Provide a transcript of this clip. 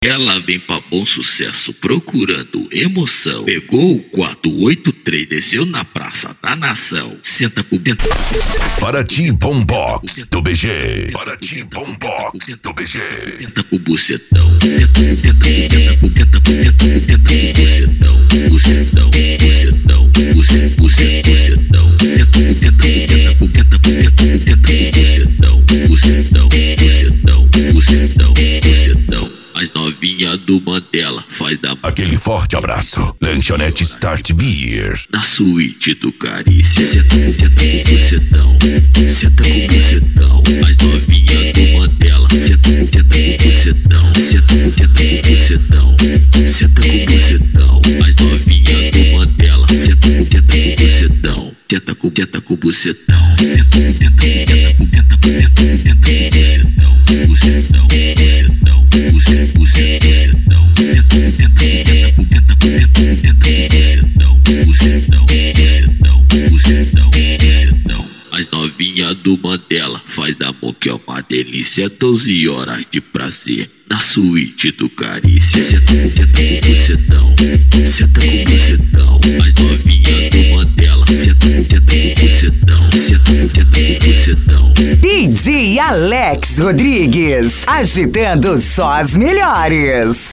Ela vem pra Bom Sucesso procurando emoção. Pegou o 483, desceu na Praça da Nação. Senta com dentro. Paraty Boombox do BG. Paraty Boombox do BG. Tenta com o bucetão. Tenta com o bucetão. Bucetão, bucetão, bucetão. Tenta com o bucetão. As novinha do Mandela faz a... Aquele forte abraço. Lanchonete Start Beer. Na suíte do Carícia. Senta com o bucetão. Senta com o bucetão. As novinha do Mandela. Senta com o bucetão. Senta com o bucetão. Senta com o bucetão. As novinha do Mandela. Senta com o bucetão. Tenta com o bucetão. Tenta com o bucetão. Bucetão. As novinha do Mandela faz amor que é uma delícia. 12 horas de prazer na suíte do Carícia. Senta com o bucetão. Senta com o bucetão. As novinha do Mandela. Senta com o bucetão. Senta com o bucetão. DJ Alex Rodrigues, agitando só as melhores.